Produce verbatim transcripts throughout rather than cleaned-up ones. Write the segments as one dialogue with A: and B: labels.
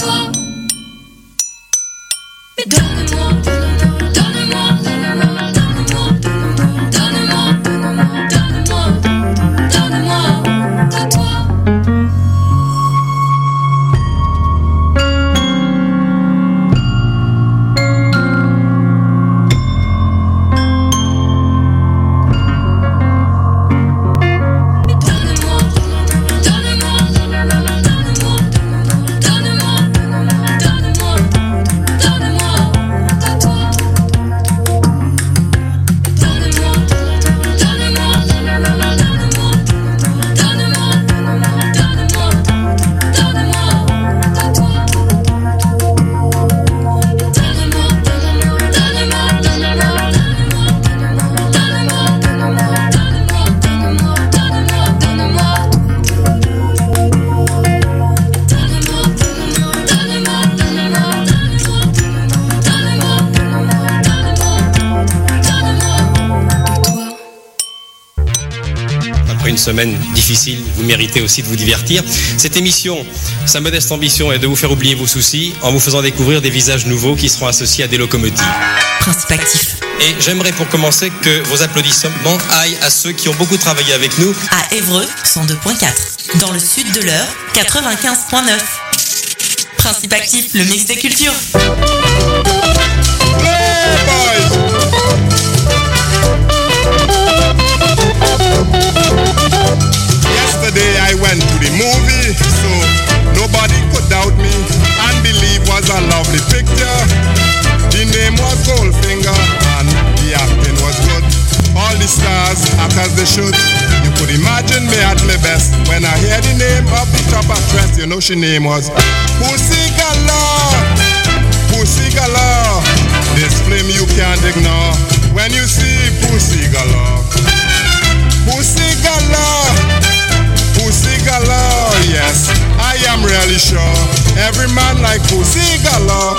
A: Semaine difficile, vous méritez aussi de vous divertir. Cette émission, sa modeste ambition est de vous faire oublier vos soucis en vous faisant découvrir des visages nouveaux qui seront associés à des locomotives.
B: Principe actif.
A: Et j'aimerais pour commencer que vos applaudissements aillent à ceux qui ont beaucoup travaillé avec nous.
B: À Évreux, cent deux virgule quatre. Dans le sud de l'Eure, quatre-vingt-quinze virgule neuf. Principe actif, le mix des cultures.
C: Yesterday I went to the movie, so nobody could doubt me and believe was a lovely picture. The name was Goldfinger and the acting was good. All the stars act as they should. You could imagine me at my best when I hear the name of the top actress. You know she name was Pussy Galore. Pussy Galore. This flame you can't ignore when you see Pussy Galore. Pussy Galore. Pussy Galore, yes, I am really sure every man like Pussy Galore.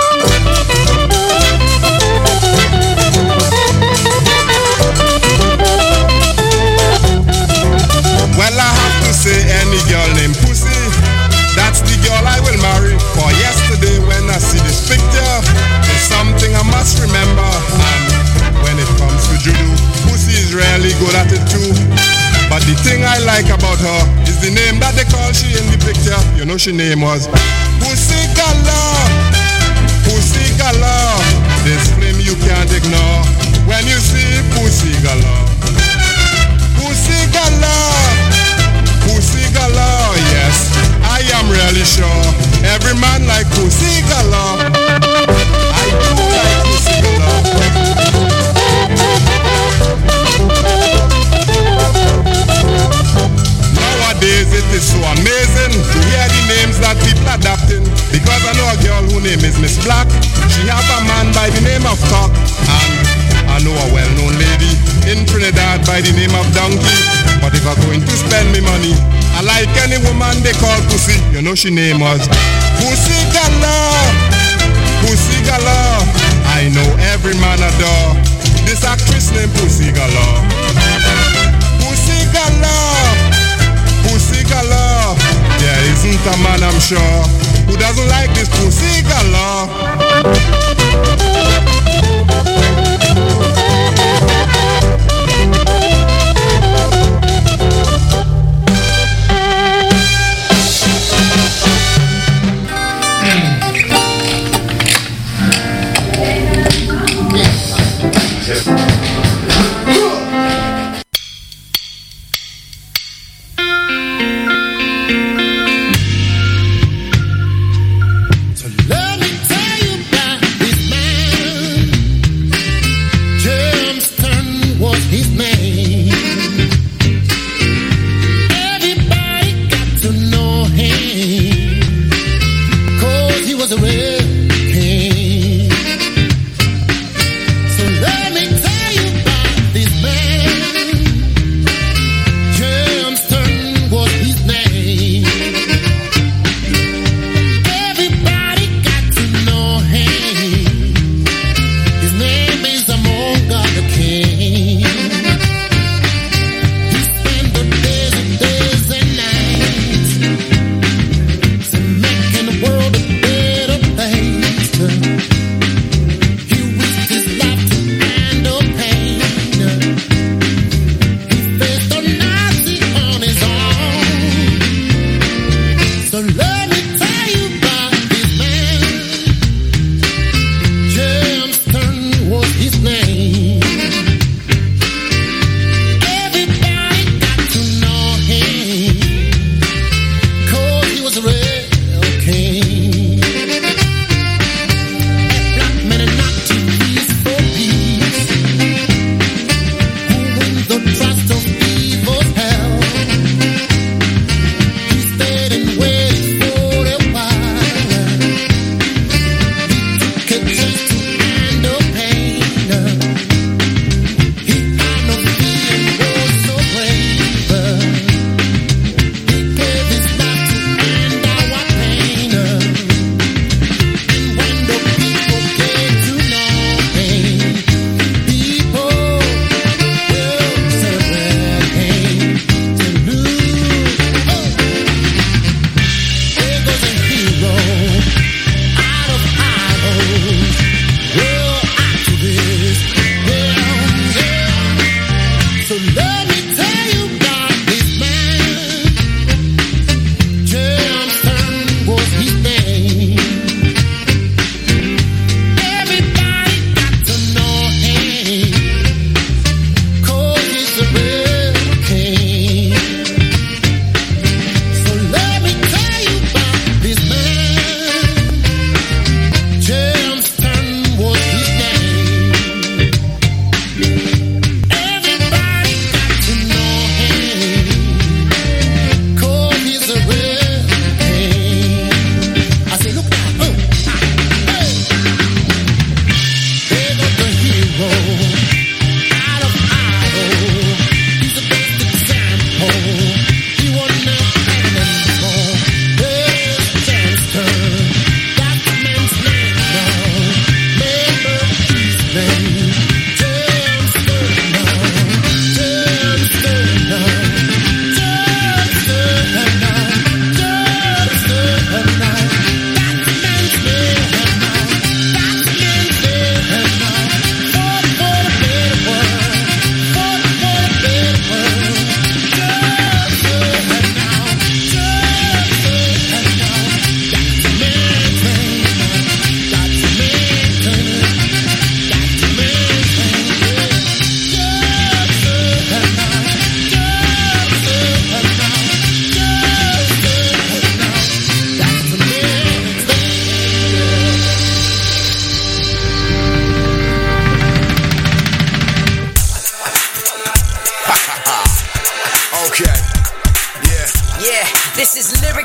C: Well, I have to say any girl named Pussy, that's the girl I will marry. For yesterday when I see this picture, there's something I must remember. And when it comes to judo, Pussy is really good at it too. But the thing I like about her is the name that they call she in the picture. You know she name was Pussy Galore. Pussy Galore. This flame you can't ignore when you see Pussy Galore. Pussy Galore. Pussy Galore, yes, I am really sure every man like Pussy Galore. I do like Pussy Galore. Nowadays it is so amazing to hear the names that people adapting. Because I know a girl whose name is Miss Black. She have a man by the name of Cock. And I know a well-known lady in Trinidad by the name of Donkey. But if I'm going to spend me money, I like any woman they call Pussy. You know she name was Pussy Galore. Pussy Galore. I know every man adore this actress named Pussy Galore. Pussy Galore. Pussy Galore. There isn't a man, I'm sure, who doesn't like this Pussy Galore.
D: World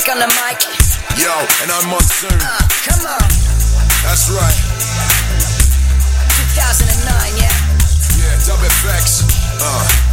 D: on the mic.
E: Yo, and I'm Monsoon.
D: Uh, come on.
E: That's right.
D: two thousand nine, yeah?
E: Yeah, Dub F X. Uh,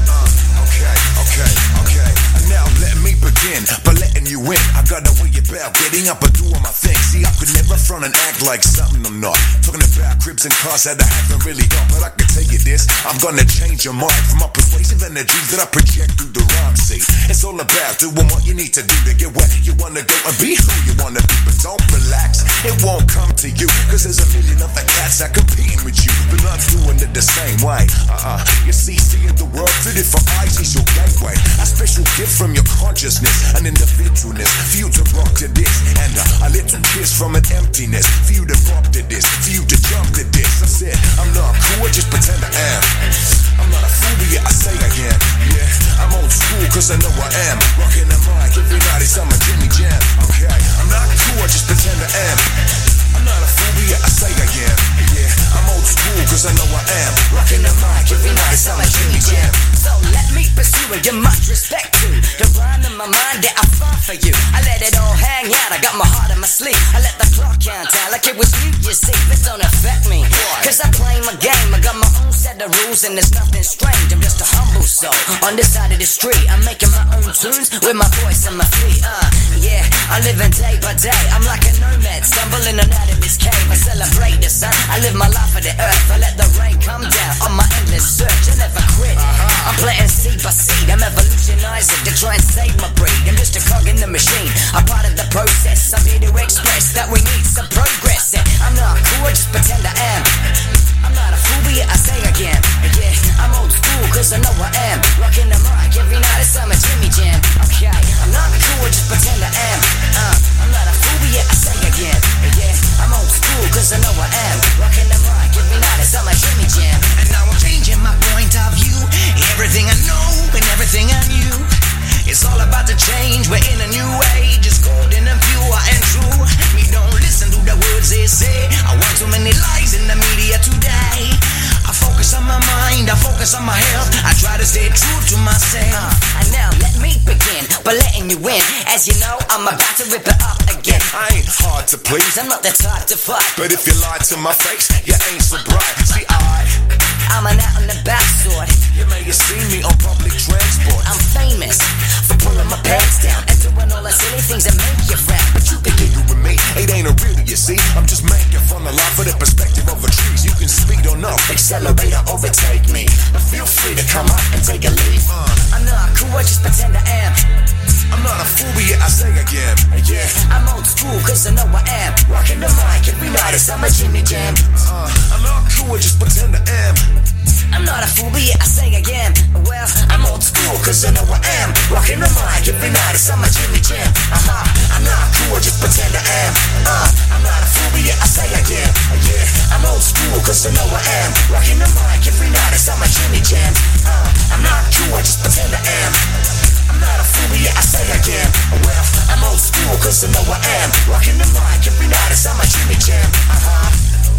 E: uh, okay, okay, okay. And now let me begin by letting you in. I got a way about getting up and doing my thing. See, I could never front and act like something I'm not. Talking about cribs and cars that I haven't really got, but I can tell you this, I'm gonna change your mind from my persuasive energy that I project through the rhyme. See, it's all about doing what you need to do to get where you wanna go and be who you wanna be. But don't relax, it won't come to you, cause there's a million other cats that competing with you, but I'm doing it the same way. Uh-uh, you see, seeing the world through different eyes is your gateway. A special gift from your consciousness, an individualness, for you to rock to this, and a, a little kiss from an emptiness, for you to rock to this, for you to jump to this. I said, I'm not cool, just pretend I am. I'm not a fool, but yeah, I say I am. Yeah, I'm old school, cause I know I am. Rocking the mic every night, it's on my Jimmy Jam. Okay, I'm not cool, I just pretend I am. I'm not a fool, but yeah, I say I am. Yeah, I'm old school, cause I know I am. Rocking the mic every night, it's on my Jimmy Jam.
D: So let me pursue it, give much respect to the rhyme in my mind that I found for you. I let it all hang out, I got my heart in my sleeve. I let the clock count down like it was you, you see. This don't affect me, cause I play my game. I got my own set of rules and there's nothing strange. I'm just a humble soul on this side of the street. I'm making my own tunes with my voice and my feet. Uh, yeah, I'm living day by day. I'm like a nomad, stumbling on out of this cave. I celebrate the sun, I live my life for the earth. I let the rain come down on my endless search. I never quit, I'm planting seed by seed. I'm evolutionizing to try and save my breed. I'm just a cog in the machine, I'm part of the process. I'm here to express that we need some progress. And I'm not cool, I just pretend I am. I'm not a fool, but yeah, I say again. Yeah, I'm old school, cause I know I am. Rocking the mic every night, it's on my Jimmy Jam. Okay, I'm not cool, I just pretend I am. Uh, I'm not a fool, but yeah, I say again. Yeah, I'm old school, cause I know I am. Rocking the mic every night, it's on my Jimmy Jam.
F: And now I'm changing my point of view. Everything I know and everything I knew, it's all about the change. We're in a new age. It's golden and pure and true. We don't listen to the words they say. I want too many lies in the media today. I focus on my mind, I focus on my health. I try to stay true to myself.
D: Uh, and now let me begin by letting you in. As you know, I'm about to rip it up again.
E: I ain't hard to please,
D: I'm not the type to fight,
E: but if you lie to my face, you ain't so bright. See, I
D: I'm an out and about sort.
E: You may have seen me on public transport.
D: I'm famous for pulling my pants down and doing all the silly things that make you frown.
E: But you think you with me, it ain't a real, you see. I'm just making fun of life for the perspective of a trees. You can speed or no, accelerate or overtake me. But feel free to come up and take a leave. Uh,
D: I'm not cool, I just pretend I am.
E: I'm not a fool, but yeah, I say again.
D: Yeah, I'm old school, cause I know I am. Rocking the mic every night, it's on my Jimmy Jam.
E: Uh, I'm not cool, I just pretend I am.
D: I'm not a fool, but yeah, I say again. Well, I'm old school, cause I know I am. Rocking the mic every night, it's on my Jimmy Jam. Uh-huh, I'm not cool, I just pretend I am. Uh, I'm not a fool, but yeah, I say again. Yeah, I'm old school, cause I know I am. Rocking the mic every night, it's on my Jimmy Jam. Uh, I'm not cool, I just pretend I am. I'm not a fool, but yeah, I say again. Well, I'm old school, cause I know I am. Rocking the mic every night, it's on my Jimmy Jam. Uh-huh.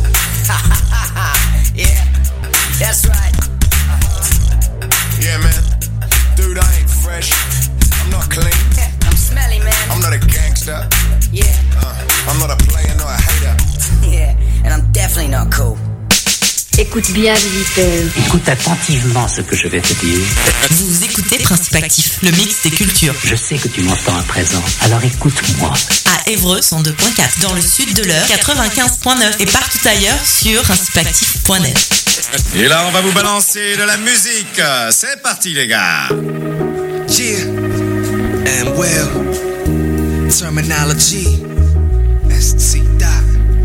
D: Yeah, that's right. Uh-huh.
E: Yeah, man. Dude, I ain't fresh. I'm not clean.
D: Yeah, I'm smelly, man.
E: I'm not a gangster.
D: Yeah.
E: Uh, I'm not a player, nor a hater.
D: Yeah, and I'm definitely not cool.
G: Écoute bien, visiteur.
H: Écoute attentivement ce que je vais te dire.
B: Vous écoutez Principe Actif, le mix des cultures.
H: Je sais que tu m'entends à présent, alors écoute-moi.
B: À Évreux, cent deux point quatre, dans le sud de l'Eure, quatre-vingt-quinze point neuf et partout ailleurs sur principe actif point net.
I: Et là, on va vous balancer de la musique. C'est parti, les gars.
F: Yeah, and well, terminology, S T dot.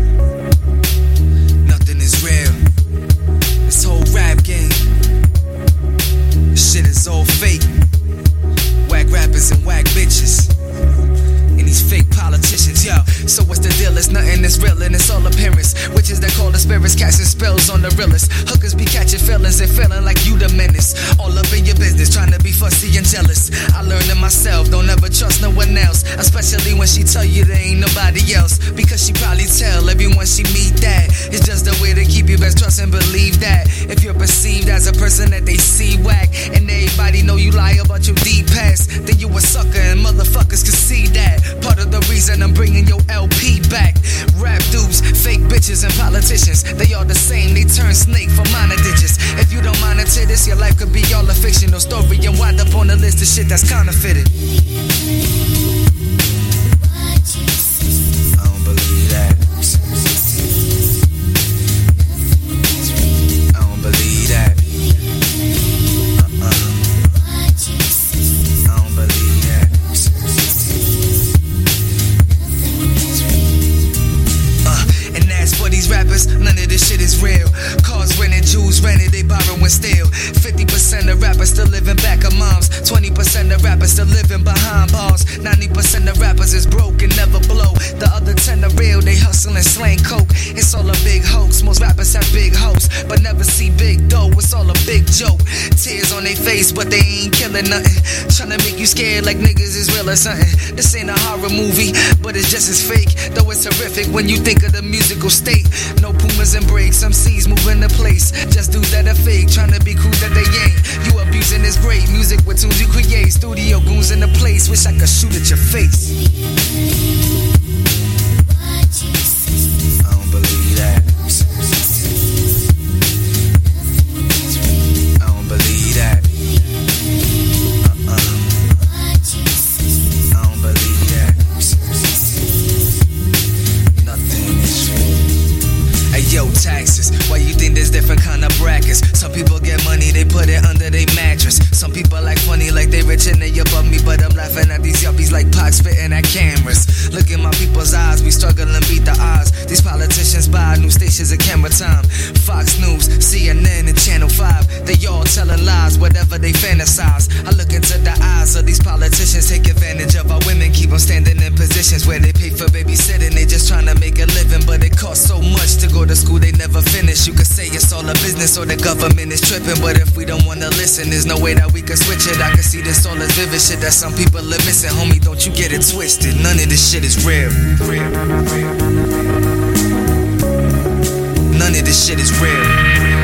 F: Nothing is real. This whole rap game, this shit is all fake. Whack rappers and whack bitches. And these fake politicians, yo. So what's the deal? It's nothing that's real and it's all appearance. Witches that call the spirits casting spells on the realest. Hookers be catching feelings and feeling like you the menace. All up in your business, trying to be fussy and jealous. I learned it myself, don't ever trust no one else. Especially when she tell you there ain't nobody else. Because she probably tell everyone she meet that it's just a way to keep you you best trust and believe that. If you're perceived as a person that they see whack, and everybody know you lie about your deep past, then you a sucker and motherfuckers can see that. Part of the reason I'm bringing your L P back. Rap dudes, fake bitches and politicians, they all the same, they turn snake for minor digits. If you don't monitor this, your life could be all a fictional story and wind up on the list of shit that's counterfeited. I don't believe that. I don't believe that. Uh-uh. I don't believe that. Uh, and as for these rappers, none of this shit is real. Cars rented, Jews rented, they borrowing still. fifty percent of rappers still living back of moms. twenty percent of rappers still living behind bars. ninety percent of rappers is broke and never blow. The other ten are real, they hustle and slang coke. It's all a big hoax. Most rappers have big hopes, but never see big dough. It's all a big joke. Tears on their face, but they ain't killing nothing. Tryna make you scared like niggas is real or something. This ain't a horror movie, but it's just as fake. Though it's horrific when you think of the musical state. No pumas and breaks, some C's moving the place. Just dudes that are fake, tryna be cool that they ain't. You abusing this great music with tunes you create. Studio goons in the place, wish I could shoot at your face. I don't believe that. I don't believe that. Uh-uh. I don't believe that. Nothing is real. Hey yo, taxes. Why you think there's different kind of brackets? Some people get money, they put it under their mattress. Some people like funny like they rich and they above me, but I'm laughing at these yuppies like Pac spitting at cameras. Look in my people's eyes, we struggle and beat the odds. These politicians buy new stations of camera time. Fox News, C N N and Channel five, they all telling lies, whatever they fantasize. I look into the eyes of these politicians, take advantage of our women, keep them standing in positions where they pay for babysitting. They just trying to make a living, but it costs so much to go to school they never finish. You could say it's all a business or the government is tripping, but if we don't wanna listen, there's no way that we can switch it. I can see this all as vivid shit that some people are missing. Homie, don't you get it twisted. None of this shit is real. Real, real. None of this shit is real.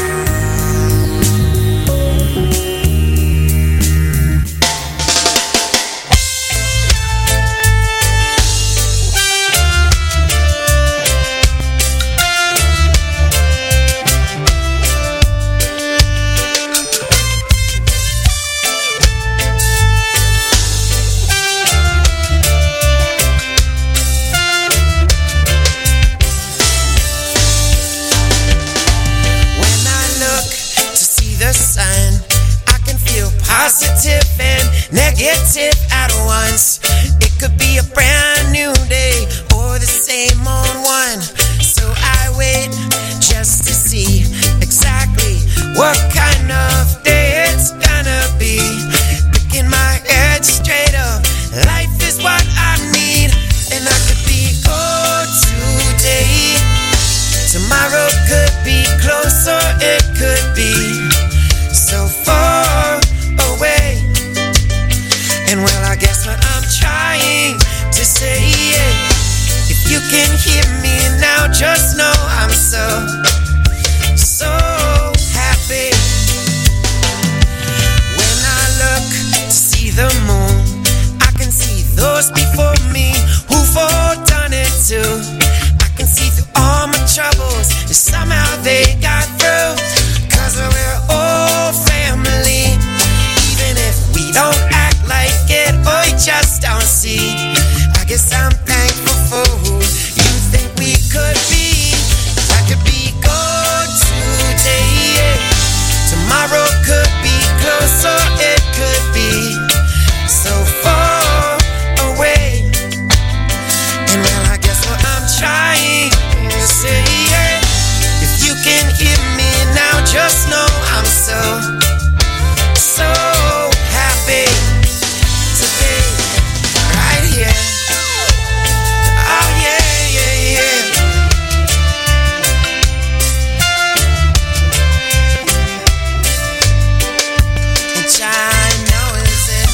F: Positive and negative at once. It could be a brand new day or the same old one. So I wait just to see exactly what kind of day it's gonna be. Picking my head straight up, life is what I need. And I could be good today, tomorrow could be close or it could be so far away. And well, I guess what I'm trying to say, yeah, if you can hear me now, just know I'm so, so happy. When I look to see the moon, I can see those before me who've all done it too. I can see through all my troubles and somehow they got through. Cause we're all family, we don't act like it, or we just don't see. I guess I'm thankful for who you think we could be. I could be good today, yeah. Tomorrow could be close or it could be so far away. And well, I guess what I'm trying to say, yeah, if you can hear me now, just know I'm so, so happy today, right here. Oh yeah, yeah, yeah. Which I know is it.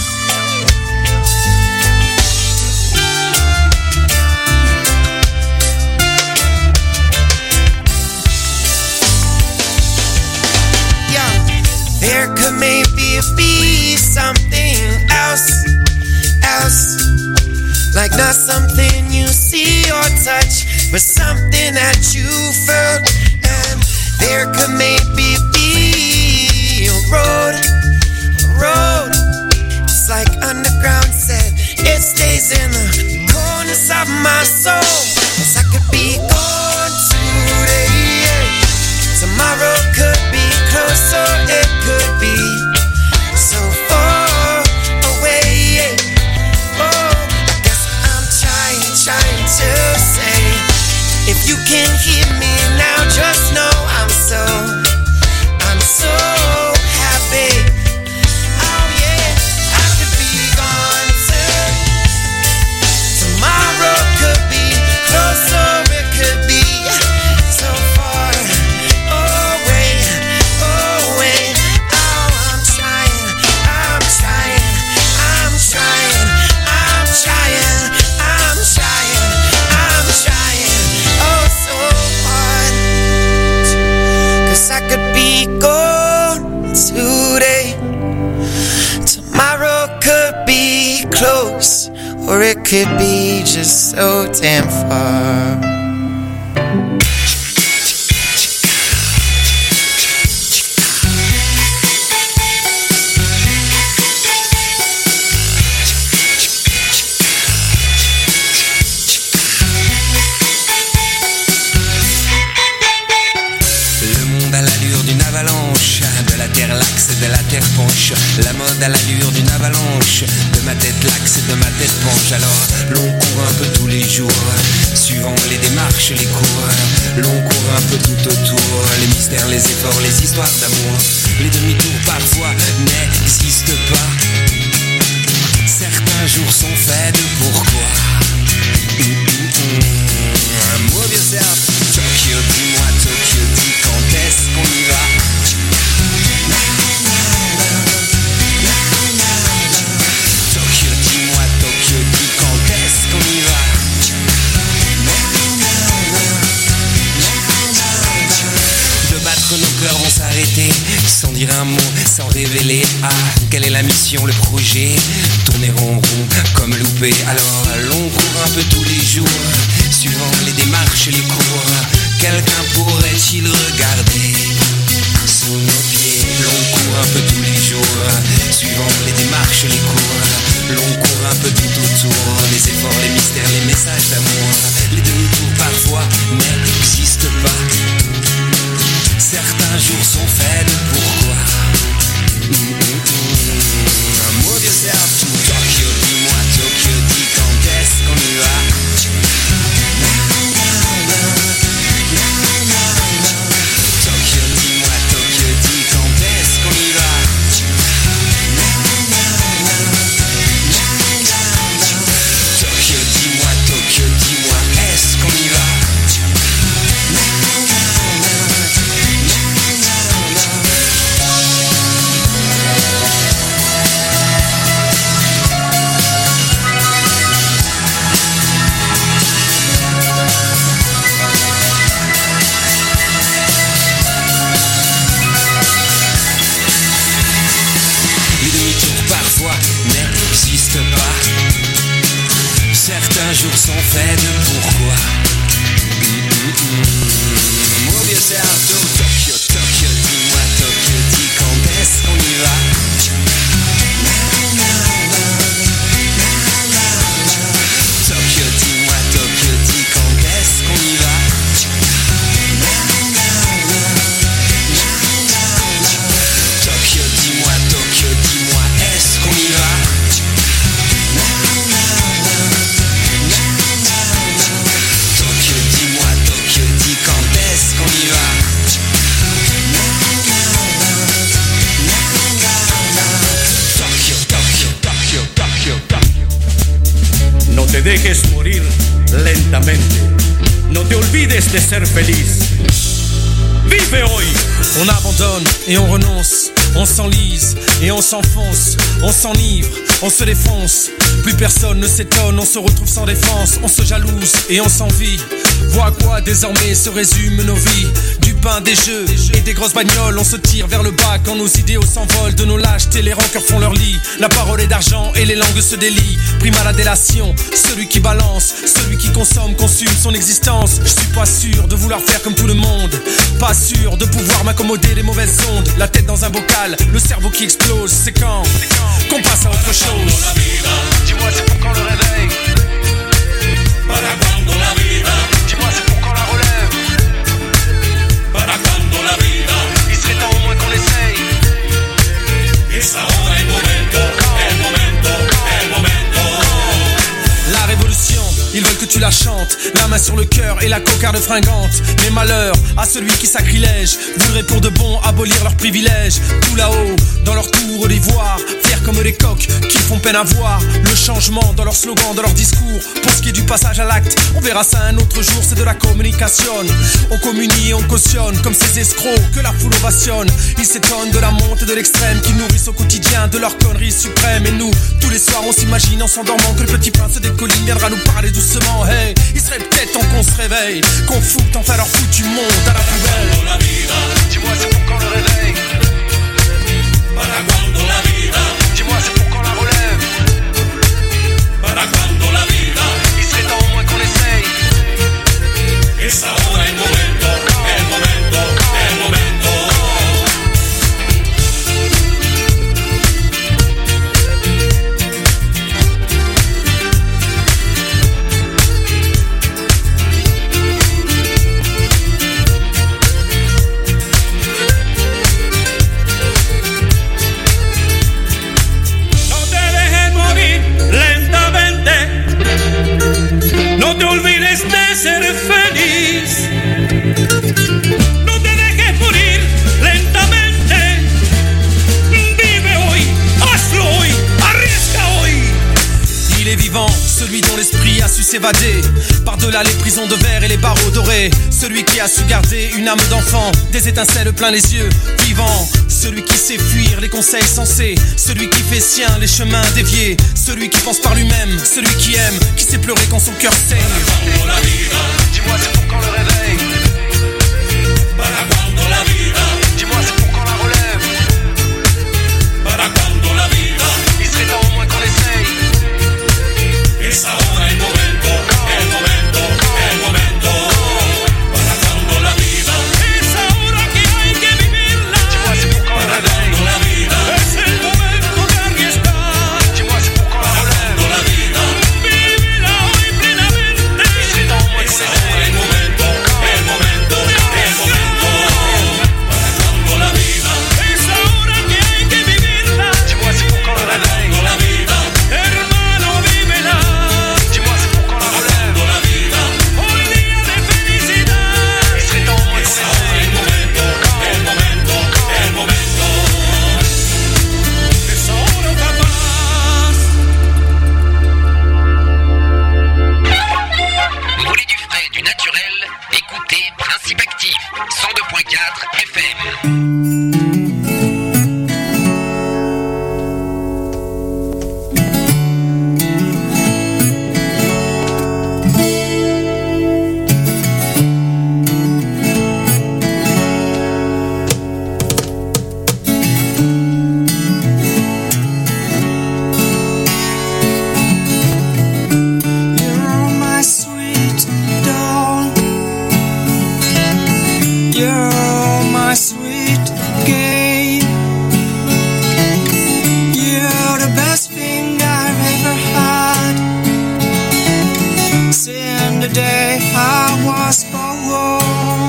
J: touch was something that you felt, and there could maybe be a road, a road. It's like underground said, it stays in the corners of my soul. 'Cause I could be gone today, tomorrow could be closer, it could be so far away. Oh, I guess I'm trying, trying to say, if you can hear me now, just know I'm so, I'm so happy. Oh yeah, I could be gone too. Tomorrow could be closer, it could be so far away, away. Oh, I'm trying, I'm trying, I'm trying, I'm trying, I'm trying, I'm trying, oh so hard. 'Cause I could be gone today, tomorrow could be close, or it could be just so damn far. Le monde à l'allure d'une avalanche, de la terre laxe et de la terre penche. La mode à l'allure d'une avalanche, de ma tête laxe et de ma tête penche. Alors l'on court un peu tous les jours, suivant les démarches, les cours. L'on court un peu tout autour, les mystères, les efforts, les histoires d'amour. Les demi-tours parfois n'existent pas. Certains jours sont faits de pourquoi. Mmh, mmh, mmh. Move yourself, Tokyo, dis-moi Tokyo, dis quand est-ce qu'on y va? Tokyo, dis-moi Tokyo, dis quand est-ce qu'on y va? De battre nos cœurs vont s'arrêter, sans dire un mot, sans révéler. Ah, quelle est la mission, le projet? Tourner rond rond comme loupé. Alors l'on court un peu tous les jours, suivant les démarches, les cours. Quelqu'un pourrait-il regarder sous nos pieds? L'on court un peu tous les jours, suivant les démarches, les cours. L'on court un peu tout autour, les efforts, les mystères, les messages d'amour. Les demi-tours parfois n'existent pas. Certains jours sont faits de pourquoi. Mmh, mmh, mmh. Move yourself to Tokyo, dis-moi Tokyo, dis quand est-ce qu'on y va? Tokyo, dis-moi Tokyo, dis quand est-ce qu'on y va? Tokyo, dis-moi Tokyo, dis-moi est-ce qu'on y va? N'existe pas. Certains jours sont faits de pourquoi. Mm-hmm. Move yourself to Tokyo, Tokyo, dis-moi Tokyo, dis quand est-ce qu'on y va? Tokyo, dis-moi Tokyo, dis quand est-ce qu'on y va? Tokyo, dis-moi Tokyo, dis-moi est-ce qu'on y va? Tokyo, dis-moi Tokyo, dis quand est-ce qu'on y va? Tokyo, Tokyo, Tokyo, Tokyo, Tokyo.
K: No te dejes morir lentamente. No te olvides de ser feliz. Vive hoy.
L: On abandonne et on renonce, on s'enlise et on s'enfonce, on s'enivre, on se défonce. Plus personne ne s'étonne, on se retrouve sans défense, on se jalouse et on s'envie. Vois à quoi désormais se résument nos vies. Du pain, des jeux et des grosses bagnoles. On se tire vers le bas quand nos idéaux s'envolent. De nos lâchetés, les rancœurs font leur lit. La parole est d'argent et les langues se délient. Prime à la délation, celui qui balance, celui qui consomme, consume son existence. Je suis pas sûr de vouloir faire comme tout le monde. Pas sûr de pouvoir m'accommoder des mauvaises ondes. La tête dans un bocal, le cerveau qui explose. C'est quand qu'on passe à autre chose.
F: Dis-moi c'est pour quand le réveil.
M: Para cuando la vida.
F: Dis-moi c'est pour quand la relève.
M: Para cuando la vida.
F: Il serait temps au moins qu'on essaye.
M: Es ahora el momento, el momento, el momento.
L: La révolution, ils veulent que tu la chantes. La main sur le cœur et la cocarde fringante. Mais malheur à celui qui sacrilège voudrait pour de bon abolir leurs privilèges. Tout là-haut, dans leur tour d'ivoire, fiers comme des coqs qui font peine à voir le changement dans leur slogan, dans leur discours. Pour ce qui est du passage à l'acte, on verra ça un autre jour, c'est de la communication. On communie et on cautionne comme ces escrocs que la foule ovationne. Ils s'étonnent de la montée de l'extrême qui nourrissent au quotidien de leur connerie suprême. Et nous, tous les soirs, on s'imagine en s'endormant que le petit prince des collines viendra nous parler doucement. Hey, il serait peut-être temps qu'on se réveille, qu'on foute enfin leur foutu monde à la poubelle.
F: Dis-moi c'est pour quand le réveil.
M: Para cuando la vida.
F: Dis-moi c'est pour quand la relève.
M: Para cuando la vida.
F: Il serait temps au moins qu'on essaye.
M: Es ahora el momento, el momento, el momento. No te olvides de ser feliz. No te dejes morir lentamente. Vive hoy, hazlo hoy, arriesga hoy.
L: Il est vivant, celui dont l'esprit a su s'évader par-delà les prisons de verre et les barreaux dorés. Celui qui a su garder une âme d'enfant, des étincelles plein les yeux, vivant. Celui qui sait fuir les conseils sensés, celui qui fait sien les chemins déviés, celui qui pense par lui-même, celui qui aime, qui sait pleurer quand son cœur saigne.
F: Dis-moi c'est pour quand le réveil.
M: Para cuando la vida.
F: Dis-moi c'est pour quand la relève.
M: Para cuando la vida.
F: Il serait temps au moins qu'on essaye.
M: Es ahora el momento, el momento, el momento. Para cuando la vida. Es ahora que hay que vivirla.
F: Dis-moi c'est pour quand le réveil.
M: La vida.
F: Es el momento de arriesgar. Dis-moi c'est pour quand la relève.
M: La vida.
F: Vívela hoy plenamente. Il serait temps au moins qu'on essaye.
M: El momento, el momento, el momento. Para cuando la vida.
F: Es ahora que hay que vivirla. Dis-moi c'est pour quand le réveil.
M: La vida.
F: Hermano, vívela. Dis-moi c'est pour quand la relève.
M: La vida.
F: Hoy día de felicidad. Il serait temps au moins qu'on essaye.
M: El momento, el momento, el momento.
F: Es ahora capaz.
N: Vous voulez du frais, du naturel? Écoutez Principe Actif, cent deux point quatre F M.
J: You're my sweet doll. You're my sweet game. You're the best thing I've ever had. Since the day I was born.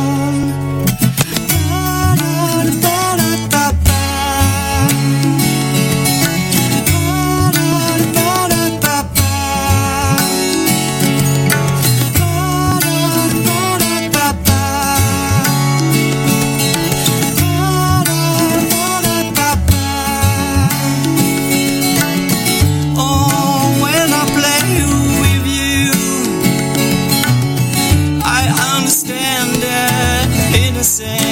J: Oh, when I play with you, I understand the innocence.